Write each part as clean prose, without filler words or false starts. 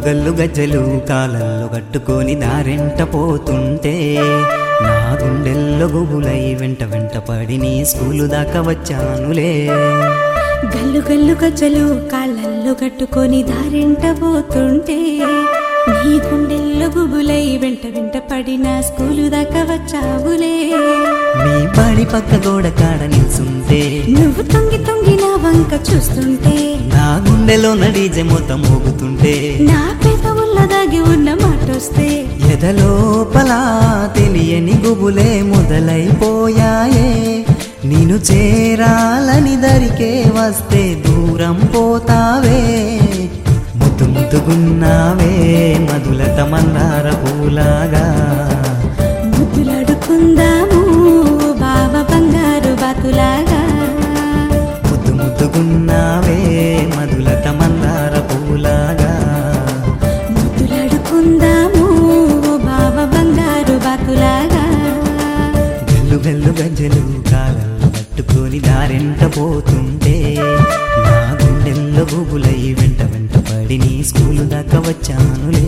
గల్లు గజ్జలు కాలల్లో కట్టుకొని దారెంట పోతుంటే నా గుండెల్లో గుబులై వెంట వెంట పడి నీ స్కూలు దాకా వచ్చానులే. గల్లు గల్లు గజ్జలు కాళ్ళల్లో కట్టుకొని దారెంట పోతుంటే నీ గుండెల్లో గుబులై వెంట వెంట పడిన స్కూలు దాకా వచ్చావులే. నీ పాడి పక్క గోడ కాడ నిల్చుంటే నువ్వు తొంగి తొంగి నా వంక చూస్తుంటే నా గుండెలో నడిజె మొత్తం మోగుతుంటే నా పెదవుల్ల దాగి ఉన్న మాటొస్తే ఎదలోపల తెలియని గుబులే మొదలైపోయాయే. నిన్ను చేరాలని దరికే వస్తే దూరం పోతావే. ముద్దు ముద్దుగున్నావే మధులత మందార పూలాగా ముద్దులాడుకుందాము బావ బంగారు బాతులాగా. ముద్దు ముద్దుగున్నావే మధులత మందార పూలాగా ముద్దులాడుకుందాము బావ బంగారు బాతులాగా. గల్లు గల్లు గజ్జలు కాలల్లో కట్టుకొని దారెంట పోతుంటే నా గుండెల్లో గుబులై వెంట వెంట పడి నీ స్కూలు దాకా వచ్చానులే.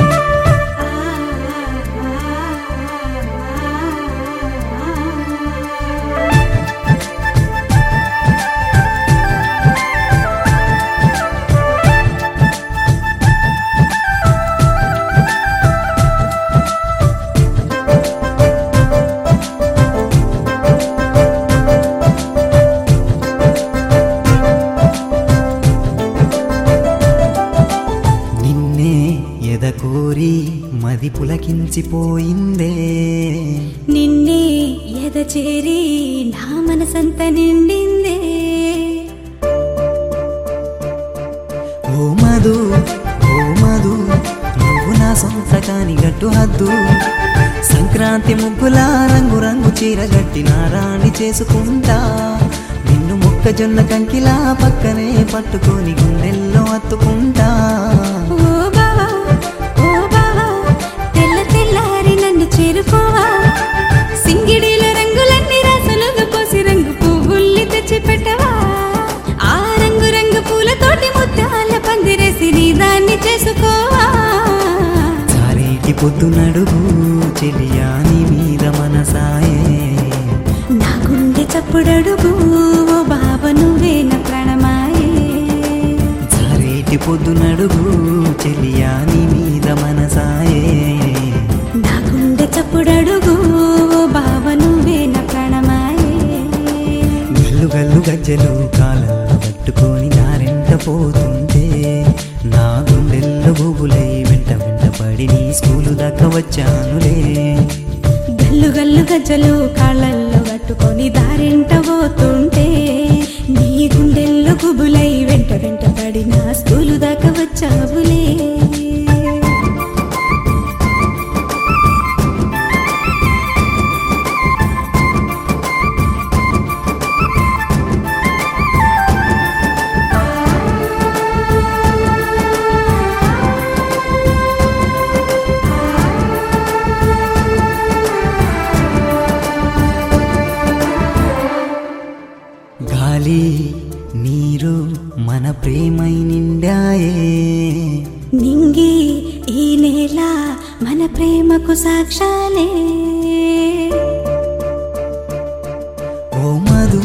కోరి మది పులకించిపోయిందే. నిన్నే ఎద చేరి నా మనసంత నిండిందే. ఓ మధు నువ్వు నా సొంత కాని గట్టు హద్దు. సంక్రాంతి ముగ్గుల రంగు రంగు చీర గట్టి నా రాణి చేసుకుంటా. నిన్ను మొక్కజొన్న కంకిలా పక్కనే పట్టుకొని గుండెల్లో అత్తుకుంటా. చేరుకోవా సింగిడిల రంగులన్నీ రాసలుగా పోసి రంగు పువ్వుల్ని తెచ్చి పెట్టవా. ఆ రంగు రంగు పూలతోటి ముత్యాల పందిరేసి నీ దాన్ని చేసుకోవా. చారేటి పొద్దు నడుగు చెలియా నీ మీద మనసాయే. నా గుండె చప్పుడడుగు ఓ బావ నువ్వే నా ప్రాణమాయే. చారేటి పొద్దు నడుగు చెలియా నీ మీద మనసాయే. చప్పుడడుగు బావ నువ్వే నా ప్రాణమాయే. గల్లు గల్లు గజ్జలు కాలల్లో కట్టుకొని దారెంట పోతుంటే నా గుండెల్లో గుబులై వెంట వెంట పడి నీ స్కూలు దాకా వచ్చానులే. గల్లు గల్లు గజ్జలు కాళ్ళల్లో కట్టుకొని దారెంట పోతుంటే నీ గుండెల్లో గుబులై వెంట వెంట పడి నా స్కూలు దాకా వచ్చావులే. గాలి నీరు మన ప్రేమై నిండాయే. నింగి ఈ నేల మన ప్రేమకు సాక్ష్యాలే. ఓ మధు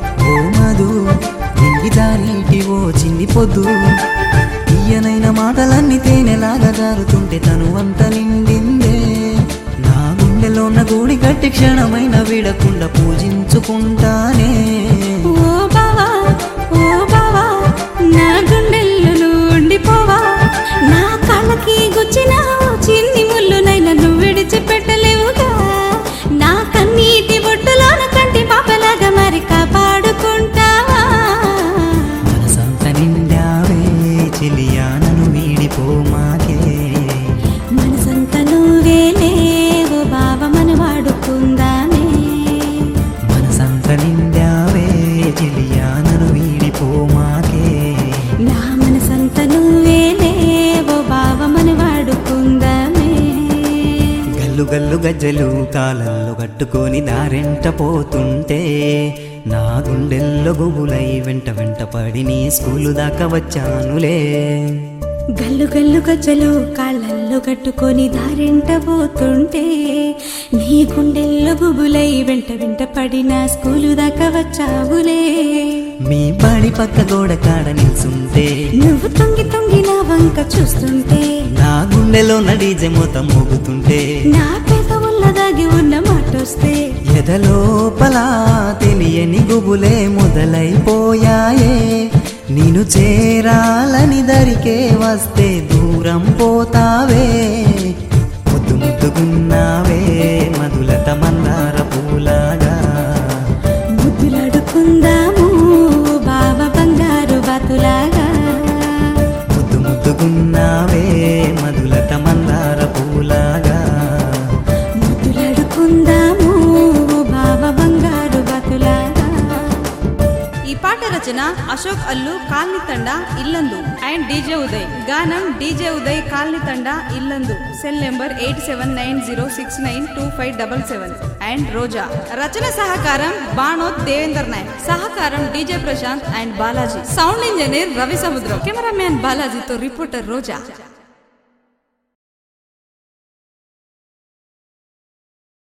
నింగి దారేటి ఓ చిన్ని పొద్దు. తీయనైన మాటలన్నీ తేనెలాగా జారుతుంటే తను అంత నిండిందే. నా గుండెలోన గూడి గట్టి క్షణమైన విడకుండా పూజించుకుంటానే. ఓ బావా నా గుండెల్లో నువ్వు ఉండిపోవా. నా కళ్ళకి గుచ్చిన చిన్ని ముళ్ళునైనా నువ్వు విడిచిపెట్టలేవుగా. నా కన్నీటి బొట్టులోన కంటి పాపలాగా మరి కాపాడుకుంటావా. మనసంత నిండావే చెలియా నన్ను వీడిపోమాకే. మనసంత నువ్వే లేవు బావ మన వాడుకుందామే. మనసంత నిండావే చెలియా నన్ను వీడిపోమాకే. నా మనసంత నువ్వే లేవు బావ మన వాడుకుందామే. గల్లు గల్లు గజ్జలు కాలల్లో కట్టుకొని దారెంట పోతుంటే నా గుండెల్లో గుబులై వెంట వెంట పడి నీ స్కూలు దాకా వచ్చానులే. గల్లు గల్లు గజ్జలు కాళ్ళల్లో కట్టుకొని దారెంట పోతుంటే నీ గుండెల్లో గుబులై వెంట వెంట పడిన స్కూలు దాకా వచ్చావులే. మీ బాడి పక్క గోడ కాడ నిల్చుంటే నువ్వు తొంగి తొంగి నా వంక చూస్తుంటే నా గుండెలో నడీజె మొత్తం మోగుతుంటే నా పెదవుల్ల దాగి ఉన్న మాటొస్తే ఎదలోపల తెలియని గుబులే మొదలైపోయాయే. నేను చేరాలని దరికే వస్తే దూరం పోతావే. ముద్దు ముద్దుగున్నావే మధులత మందార పూలాగా. ముద్దులాడుకుందాము బావ బంగారు బాతులాగా. ముద్దు ముద్దుగున్నావే మధులత మందార పూలాగా. ముద్దులాడుకుందాము బావ బంగారు బాతులాగా. ఈ పాట రచన Ashok Allu colony Thanda Illandu and DJ Uday. గానం DJ Uday colony Thanda Illandu. Cell number 8790692577 and Roja. రచన సహకారం బాణోత్ దేవేందర్ నాయక్. సహకారం DJ Prashanth and Balaji. Sound engineer Ravi Samudram. Cameraman బాలాజీతో రిపోర్టర్ రోజా.